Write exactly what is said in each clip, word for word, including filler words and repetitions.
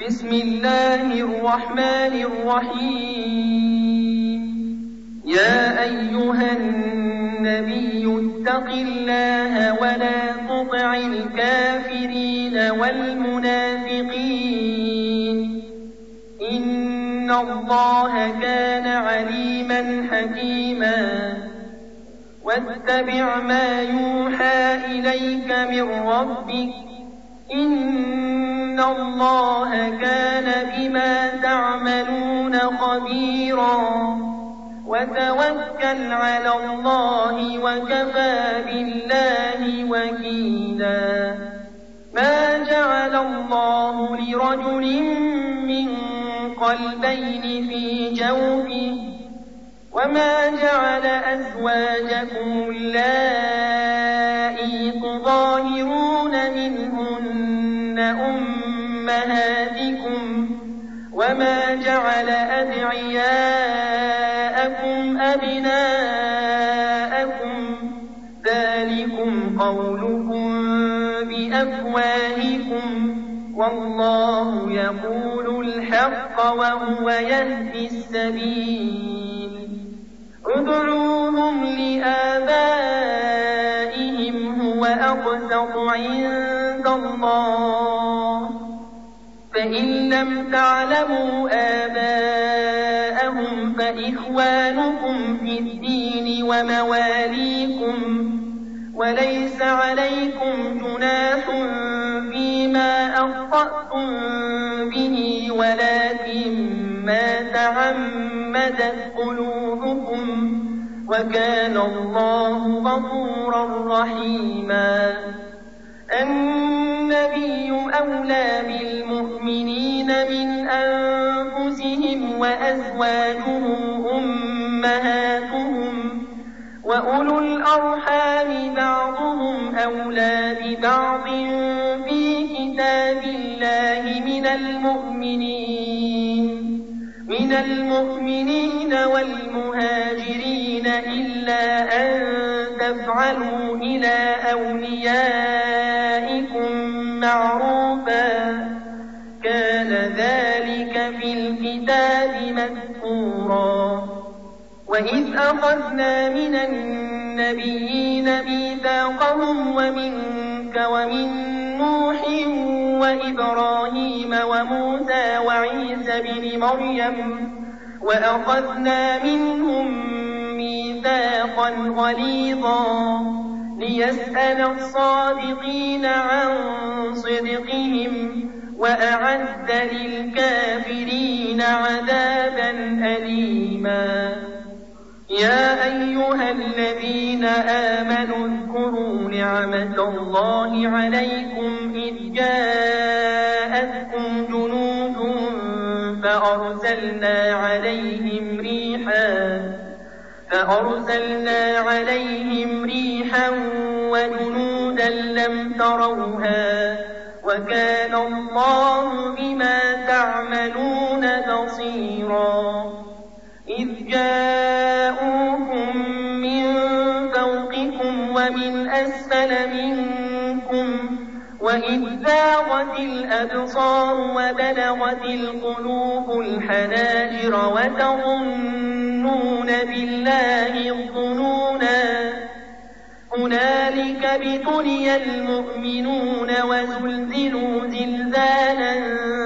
بسم الله الرحمن الرحيم. يا أيها النبي اتق الله ولا تطع الكافرين والمنافقين إن الله كان عليما حكيما. واتبع ما يوحى إليك من ربك إن الله كان بما تعملون خبيرا. وتوكل على الله وكفى بالله وكيلا. ما جعل الله لرجل من قلبين في جوفه وما جعل أزواجكم اللائي تظاهرون منهن أمهاتكم وما جعل أدعياءكم أبناءكم ذلكم قولكم بأفواهكم والله يقول الحق وهو يهدي السبيل. ادعوهم لآبائهم هو أقسط عند الله فإن لم تعلموا آباءهم فإخوانكم في الدين ومواليكم وليس عليكم جناح فيما أخطأتم به ولكن ما تعمدت قلوبكم وكان الله غفورا رحيما. النبي أولى بالمؤمنين من أنفسهم وأزواجه أمهاتهم وأولو الأرحام بعضهم أولى ببعض في كتاب الله من المؤمنين من المؤمنين والمهاجرين إلا أن تفعلوا إلى أوليائكم معروفا كان ذلك في الكتاب مذكورا. وإذ أخذنا من النبيين ميثاقهم ومنك ومن نوح وإبراهيم وموسى وعيسى بن مريم وأخذنا منهم ميثاقا غليظا ليسأل الصادقين عن صدقهم وأعد للكافرين عذابا أليما. يا أيها الذين آمنوا اذكروا نعمة الله عليكم إذ جاءتكم جنود فأرسلنا عليهم ريحا فأرسلنا عليهم ريحا وجنودا لم تروها وكان الله بما تعملون بصيرا. إذ جاءوكم من فوقكم ومن أسفل منكم وإذ زاغت الأبصار وبلغت القلوب الحناجر وتظنون بالله الظنونا. هنالك ابتلي المؤمنون وزلزلوا زلزالا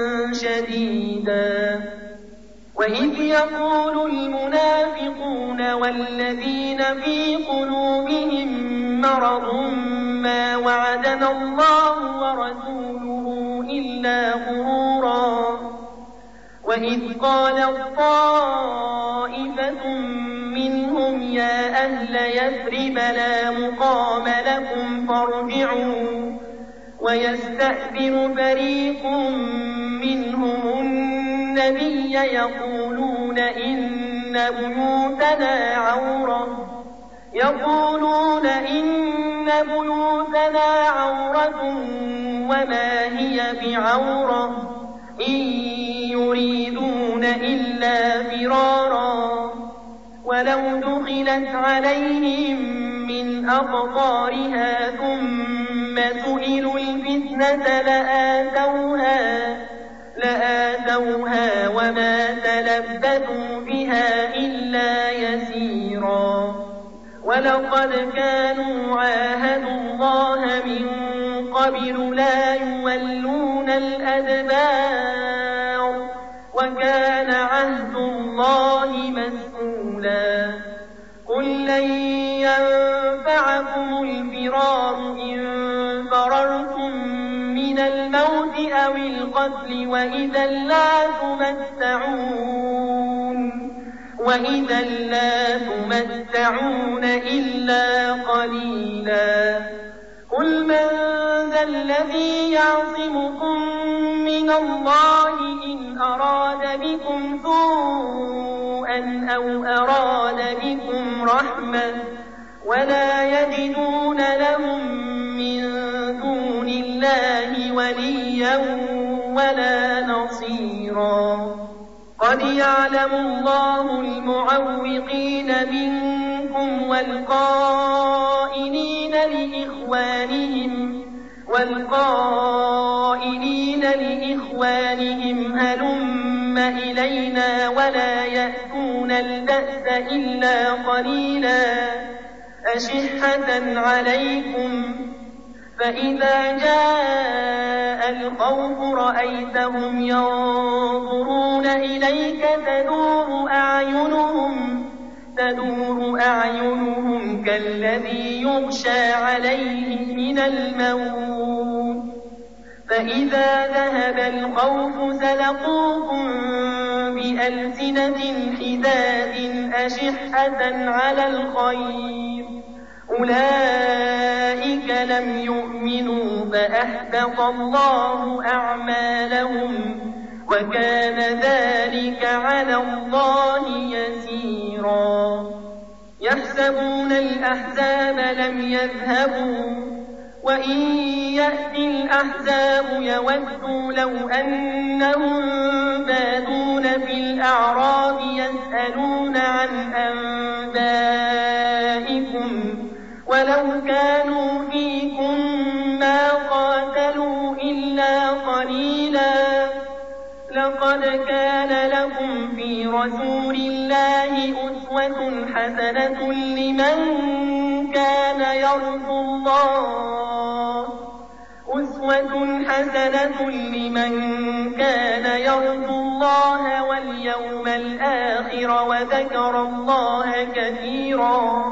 شديدا. وإذ يقول المنافقون والذين في قلوبهم مرض ما وعدنا الله ورسوله إلا غرورا. وإذ قالت طائفة منهم يا أهل يثرب لا مقام لكم فارجعوا ويستأذن فريق منهم النبي يقولون إن بيوتنا عورة يقولون إن بيوتنا عورة وما هي بعورة إن يريدون إلا فرارا. ولو دخلت عليهم من أقطارها ثم سئلوا الفتنة لآتوها لآتوها وما تلبثوا بها إلا يسيرا ولقد كانوا عاهدوا الله من قبل لا يولون الأدبار وكان عهد الله مسؤولا قل لن ينفعكم الفرار إن فررتم من الموت أو القتل وإذا لا تمتعون وإذا لا تمتعون إلا قليلا قل من ذا الذي يعصمكم من الله إن أراد بكم سوءا أو أراد بكم رحمة ولا يجدون لهم من دون الله وليا ولا نصيرا قد يعلم الله المعوقين منكم والقائلين لإخوانهم والقائلين لإخوانهم هلم إلينا ولا يأتون البأس إلا قليلا أشحة عليكم فإذا جاء الخوف رأيتهم ينظرون إليك تدور أعينهم تدور أعينهم كالذي يغشى عليه من الموت فإذا ذهب الخوف سلقوكم بألسنة حداد أشحة على الخير أولئك لم يؤمنوا فأحبط الله أعمالهم وكان ذلك على الله يسيرا يحسبون الأحزاب لم يذهبوا وإن يأتي الأحزاب يودوا لو أنهم بادون في الأعراب يسألون عن أنبائكم ولو كانوا فيكم ما قاتلوا إلا قليلا لقد كان لكم في رسول الله أسوة حسنة لمن كان يرجو الله أسوة حسنة لمن كان يرجو الله واليوم الآخر وذكر الله كثيرا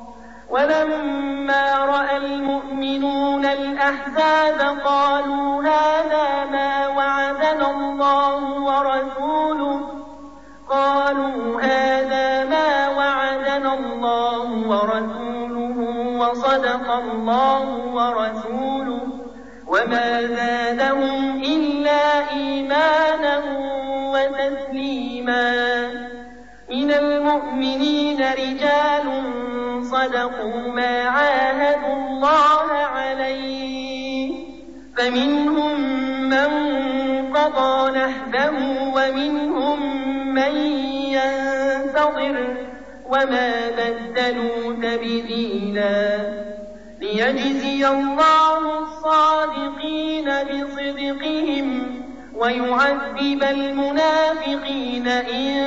ولما رأى المؤمنون الأحزاب قالوا هذا ما وعدنا الله ورسوله قالوا هذا ما وعدنا الله ورسوله وصدق الله ورسوله وما زادهم إلا إيمانا وتسليما من المؤمنين رجال صدقوا ما عاهدوا الله عليه فمنهم من قضى نحبه ومنهم من ينتظر وما بدلوا تبديلا ليجزي الله الصادقين بصدقهم ويعذب المنافقين إن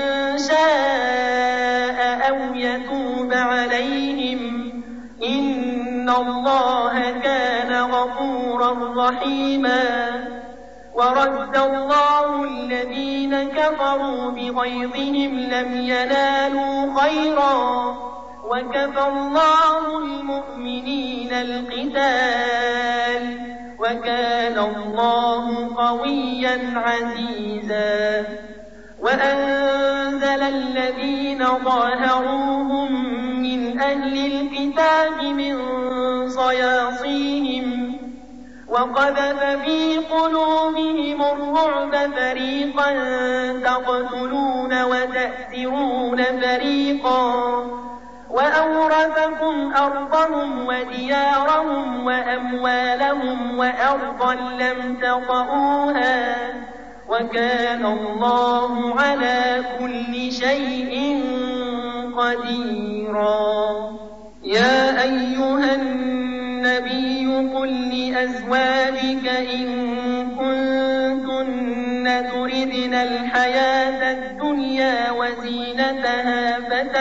شاء أو يتوب عليهم إن الله كان غفورا رحيما ورد الله الذين كفروا بغيظهم لم ينالوا خيرا وكفى الله المؤمنين القتال وكان الله قويا عزيزا وأنزل الذين ظاهروهم من أهل الكتاب من صياصيهم وقذف في قلوبهم الرعب فريقا تقتلون وتأسرون فريقا وأورثكم أرضهم وديارهم وأموالهم وأرضا لم تطئوها وكان الله على كل شيء قديرا يا أيها النبي قل لأزواجك إن كنتن تردن الحياة الدنيا وزينتها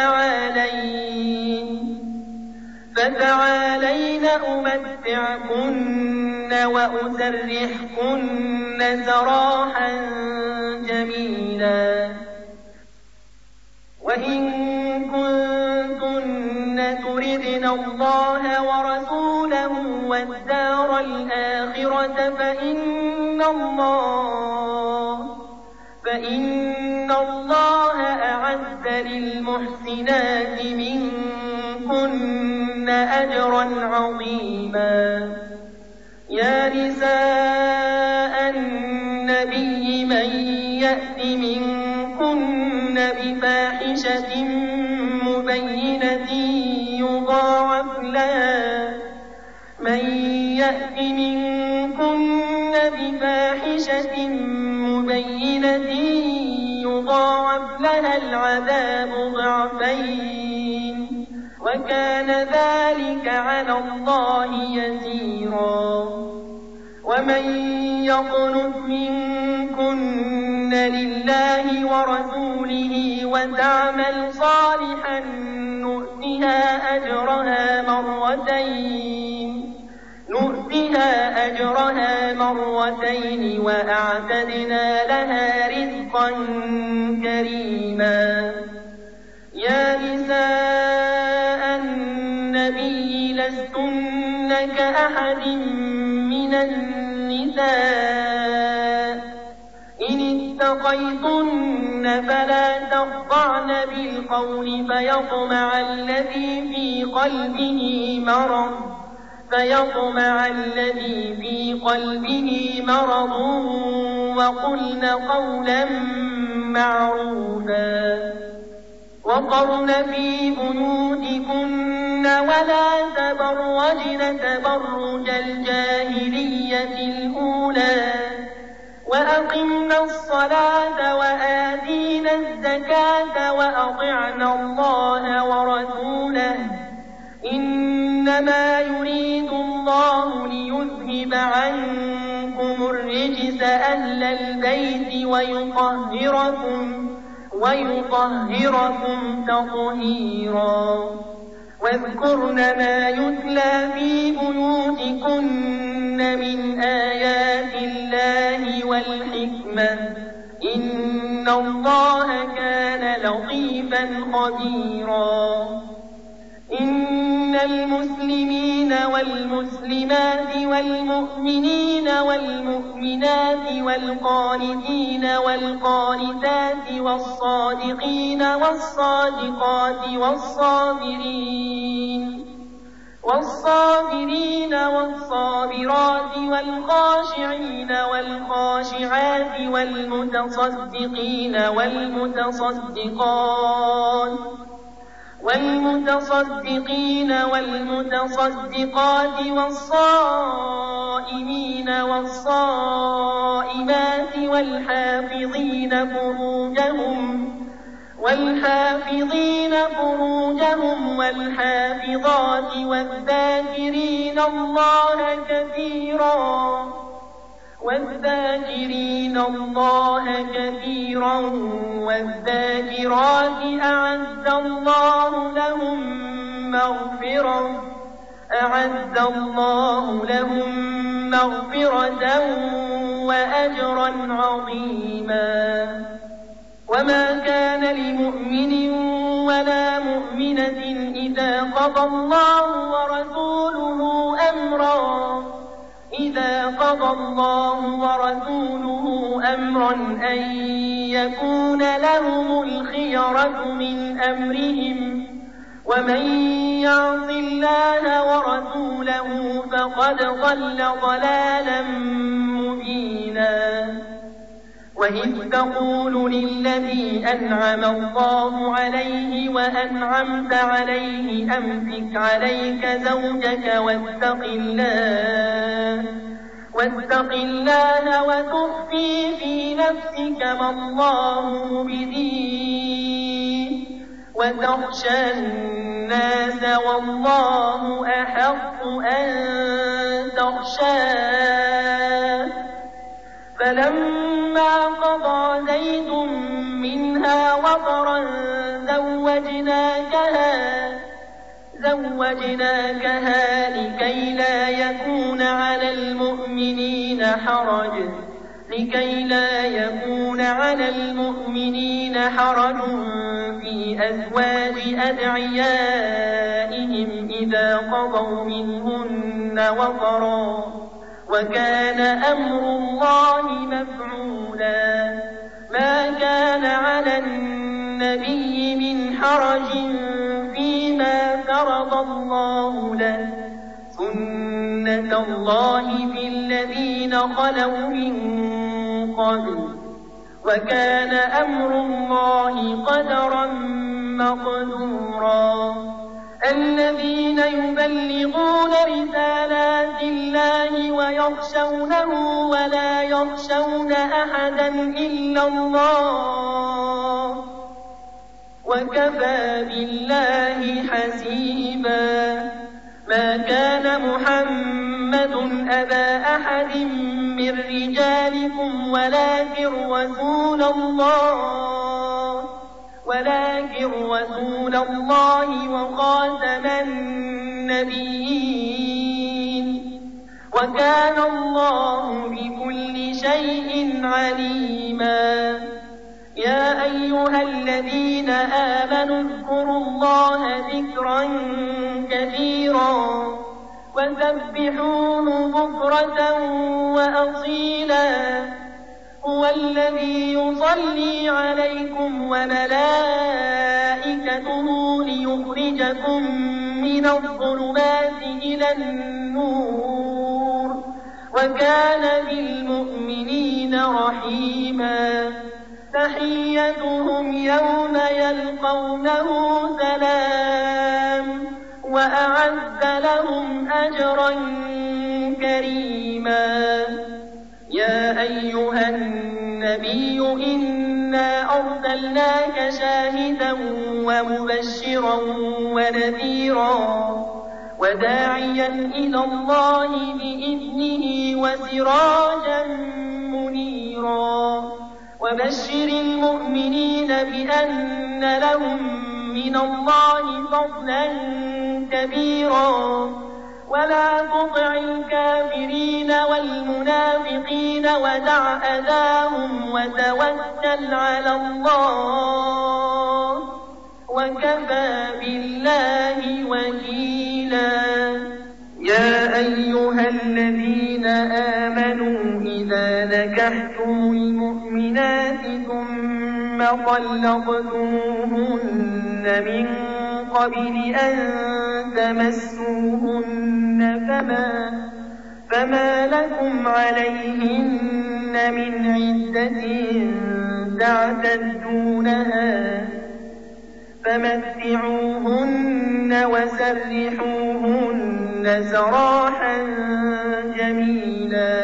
فتعالين فتعالين أمتعكن وأسرحكن سراحا جميلا وإن كنتن تردن الله ورسوله والدار الآخرة فإن الله فإن الله أعد للمحسنات منكن أجرا عظيما يا نساء النبي من يأت منكن بفاحشة مبينة يضاعف لها من يأت منكن بفاحشة مبينة يضاعف لها العذاب ضعفين وكان ذلك على الله يسيرا ومن يقنت منكن لله ورسوله وتعمل صالحا نؤتها أجرها مرتين نؤتها أجرها مرتين وأعتدنا لها رزقا كريما يا نساء النبي لستن كأحد من النساء إن اتقيتن فلا تخضعن بالقول فيطمع الذي في قلبه مرض فيطمع الذي في قلبه مرض وقلن قولا معروفا وقرن في بيوتكن ولا تبرجن تبرج الجاهلية الأولى وأقمنا الصلاة وآتينا الزكاة وأطعنا الله ورسوله إنما يريد الله ليذهب عنكم الرجس أهل البيت ويطهركم ويطهركم تطهيرا واذكرن ما يتلى في بيوتكن من آيات الله والحكمة إن الله كان لطيفا خبيرا إن المسلمين والمسلمات والمؤمنين والمؤمنات والقانتين والقانتات والصادقين والصادقات والصابرين والصابرين والصابرات والخاشعين والخاشعات والمتصدقين والمتصدقات والمتصدقين والمتصدقات والصائمين والصائمات والحافظين فروجهم والحافظين فروجهم والحافظات والذاكرين الله كثيرا والذاكرين الله كثيرا والذاكرات أعد الله لهم مغفرة أعد الله لهم مغفرة وأجرا عظيما وما كان لمؤمن ولا مؤمنة إذا قضى الله ورسوله أمرا إذا قضى الله ورسوله أمرا أن يكون لهم الخيرة من أمرهم ومن يعص الله ورسوله فقد ضل ضلالا مبينا وإذ تقول للذي أنعم الله عليه وأنعمت عليه أمسك عليك زوجك واتق الله واتق الله وتخفي في نفسك ما الله مبديه وتخشى الناس والله أحق أن تخشاه فلما قضى زيد منها وطرا زوجناكها زوجناكها لكي لا يكون على المؤمنين حرج لكي لا يكون على المؤمنين حرج في أزواج أدعيائهم إذا قضوا منهن وطرا وكان أمر الله مفعولا ما كان على النبي من حرج فيما فرض الله له سنة الله في الذين خلوا من قبل وكان أمر الله قدرا مقدورا الذين يبلغون رسالات الله ويخشونه ولا يخشون أحدا إلا الله وكفى بالله حسيبا ما كان محمد أبا أحد من رجالكم ولكن رسول الله ولكن رسول الله وخاتم النبيين وكان الله بكل شيء عليما يا أيها الذين آمنوا اذكروا الله ذكرا كثيرا وسبحوه بكرة وأصيلا هو الذي يصلي عليكم وملائكته ليخرجكم من الظلمات إلى النور وكان بالمؤمنين رحيما تحيتهم يوم يلقونه سلام وأعد لهم أجرا كريما يا أيها النبي إنا أرسلناك شاهدا ومبشرا ونذيرا وداعيا إلى الله بإذنه وسراجا منيرا وبشر المؤمنين بأن لهم من الله فضلا كبيرا ولا تطع الكافرين والمنافقين ودع أذاهم وتوكل على الله وكفى بالله وكيلا يا أيها الذين آمنوا إذا نكحتم المؤمنات ثم طلقتموهن من قبل أن تمسوهن فما, فما لكم عليهن من عدة تعتدونها فمتعوهن وسرحوهن سراحا جميلا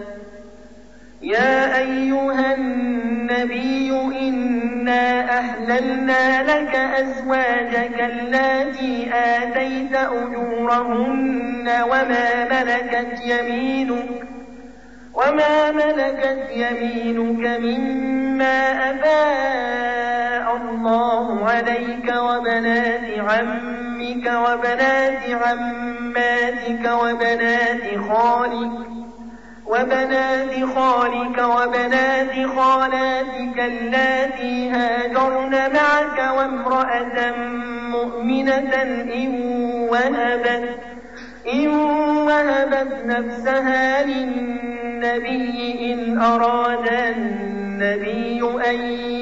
يا أيها النبي إنا أحللنا لك أزواجك اللاتي آتيت أجورهن وما ملكت يمينك وما ملكت يمينك مما أفاء الله عليك وبنات عمك وبنات عماتك وبنات خالك وبنات خالك وبنات خالاتك اللاتي هاجرن معك وامرأة مؤمنة إن وهبت إن وهبت نفسها للنبي إن أراد النبي أن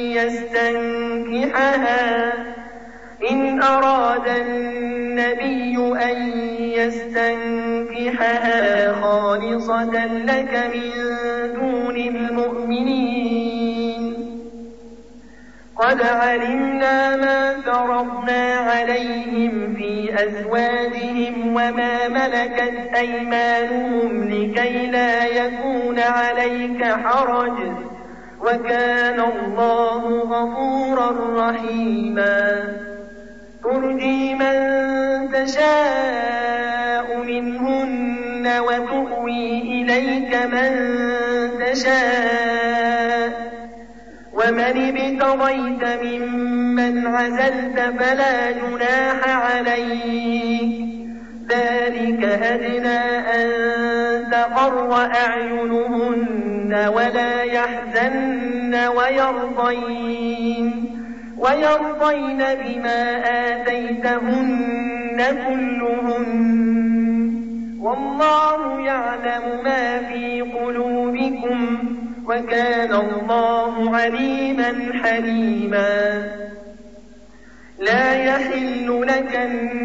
يستنكحها إن أراد النبي أن يستنكحها خالصة لك من دون المؤمنين قد علمنا ما فرضنا عليهم في أزواجهم وما ملكت أيمانهم لكي لا يكون عليك حرج وكان الله غفورا رحيما ترجي من تشاء منهن وتؤوي إليك من يشاء ومن ابتغيت ممن عزلت فلا جناح عليك ذلك أدنى أن تقر أعينهن ولا يحزن ويرضين ويرضين بما آتيتهن كلهن والله يعلم ما في قلوبكم وكان الله عليما حليما لا يحل لك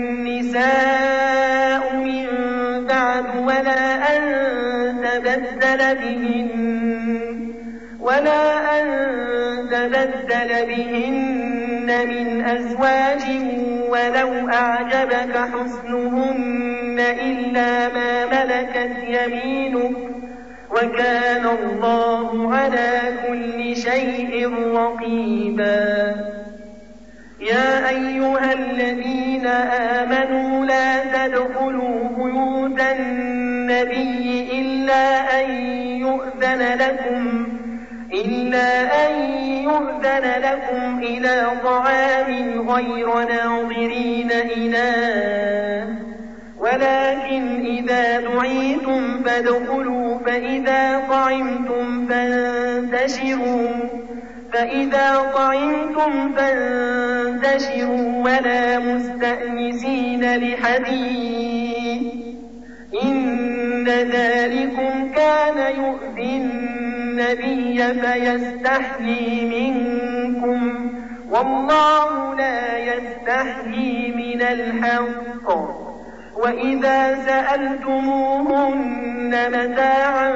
النساء من بعد ولا أن تبدل بهن ولا أن تبدل بهن من أزواج ولو أعجبك حسنهن إلا ما ملكت يمينك وكان الله على كل شيء رقيبا يا أيها الذين آمنوا لا تدخلوا بيوت النبي إلا أن يؤذن لكم إلا أن يؤذن لكم إلى طعام غير ناظرين إناه ولكن إذا دعيتم فادخلوا فإذا طعمتم فانتشروا فإذا طعمتم فانتشروا ولا مستأنسين لحديث إن ذلكم كان يؤذي النبي فيستحيي منكم والله لا يستحيي من الحق وإذا سألتموهن متاعا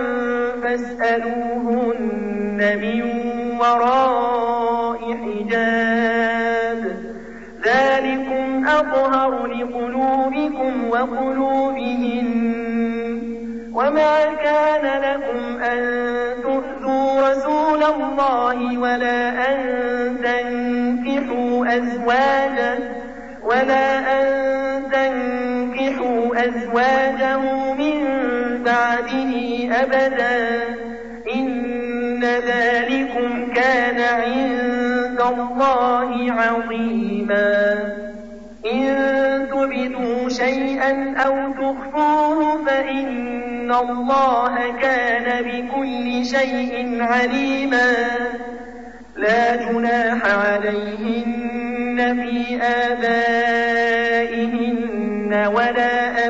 فاسألوهن من وراء حجاب ذلكم أطهر لقلوبكم وقلوبهن وما كان لكم أن تؤذوا رسول الله ولا أن تنكحوا أزواجه ولا أن تنكحوا أزواجه من بعده أبدا إن ذلكم كان عند الله عظيما إن تبدوا شيئا أو تخفوه فإن الله كان بكل شيء عليما لا جناح عليهن في آبائهن ولا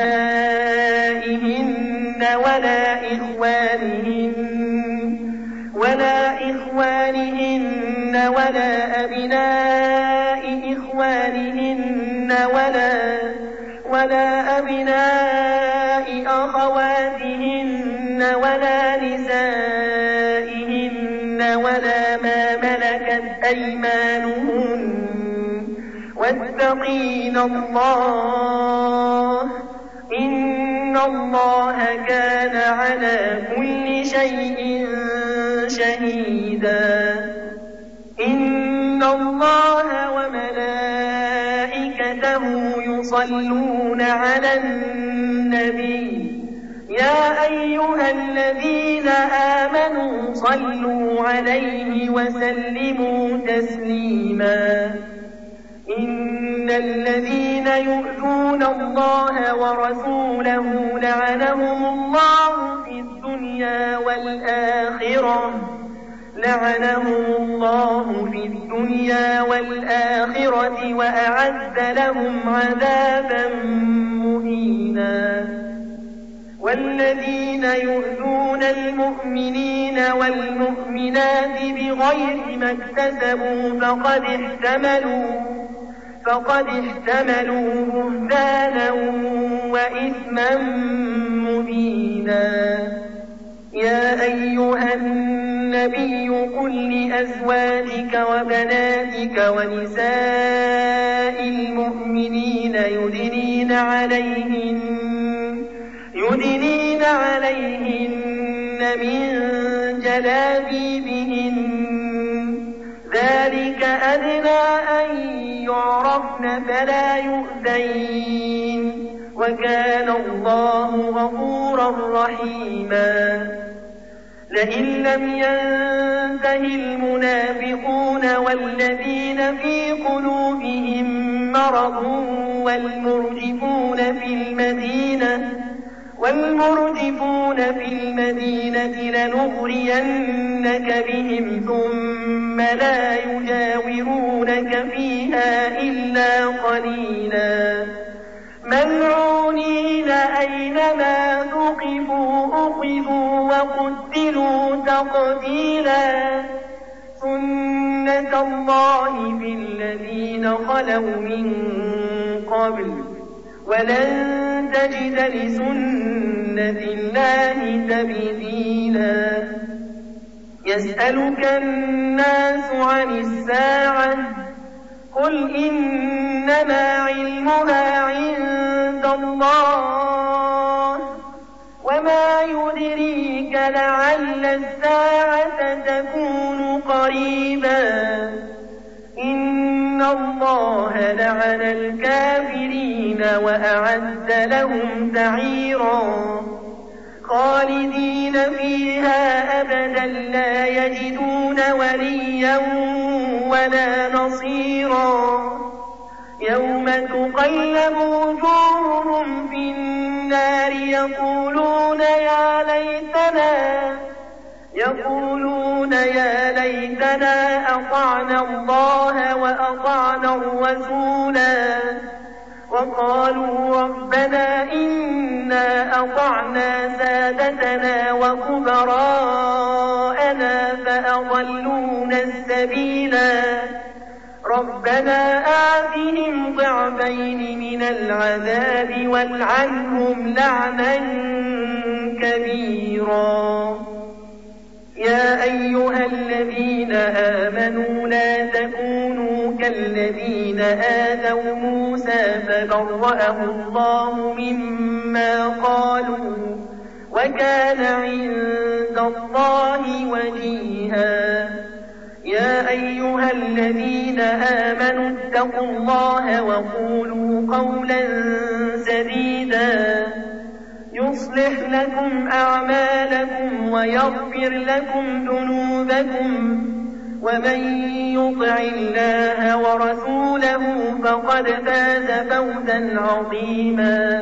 أبنائهن ولا إخوانهن ولا إخوانهن ولا أبناء إخوانهن ولا ولا أبناء أخواتهن ولا نسائهن ولا ما ملكت أيمانهن واتقين الله إن الله كان على كل شيء شهيدا إن الله وملائكته يصلون على النبي يا أيها الذين آمنوا صلوا عليه وسلموا تسليما إن الذين يؤذون الله ورسوله لعنهم الله في الدنيا والآخرة لعنهم الله في الدنيا والآخرة وأعد لهم عذابا مهينا والذين يؤذون المؤمنين والمؤمنات بغير ما اكتسبوا فقد احتملوا فقد احتملوا بهتانا وإثما مبينا يا أيها النبي قل لأزواجك وبناتك ونساء المؤمنين يدنين عليهن يدنين عليهن من جلابيبهن ذلك أدنى أن يعرفن فلا يؤذين وكان الله غفورا رحيما لئن لم ينته المنافقون والذين في قلوبهم مرض والمرجفون في المدينة والمرجفون في المدينة لنغرينك بهم ثم لا يجاورونك فيها إلا قليلا ملعونين أينما ثقفوا أخذوا وقتلوا تقتيلا سنة الله في الذين خلوا من قبل ولن تجد لسنة الله تبديلا يسألك الناس عن الساعة قل إنما علمها عند الله وما يدريك لعل الساعة تكون قريبا إن الله لعن الكافرين وأعد لهم سعيرا خالدين فيها أبدا لا يجدون وليا ولا نصيرا يوم تقلب وجوههم في النار يقولون يا ليتنا يقولون يا ليتنا أطعنا الله وأطعنا الرسولا وقالوا ربنا إنا أطعنا سادتنا وكبراءنا فأضلونا السبيلا ربنا آتهم ضعفين من العذاب والعنهم لعنا كبيرا يا أيها الذين آمنوا لا تكونوا كالذين آذوا موسى فبرأه الله مما قالوا وكان عند الله وجيها يا أيها الذين آمنوا اتقوا الله وقولوا قولا سديدا يصلح لكم أعمالكم ويغفر لكم ذنوبكم ومن يطع الله ورسوله فقد فاز فوزا عظيما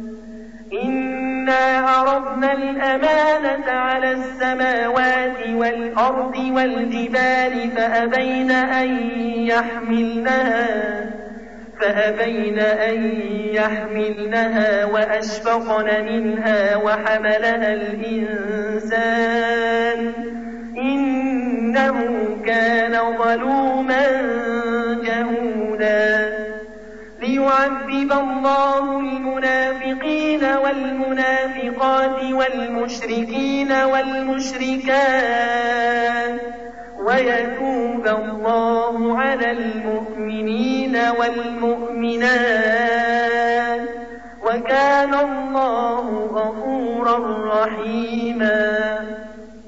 إنا عرضنا الأمانة على السماوات والأرض والجبال فأبين أن يحملنها فأبين أن يحملنها وأشفقن منها وحملها الإنسان إنه كان ظلوما جهولا ليعذب الله المنافقين والمنافقات والمشركين والمشركات ويتوب الله على المؤمنين والمؤمنات